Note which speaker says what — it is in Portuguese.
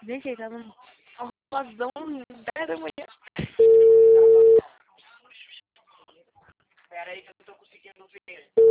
Speaker 1: Gente, ele tá num almazão 10 da manhã.
Speaker 2: Pera aí que eu não tô conseguindo ver.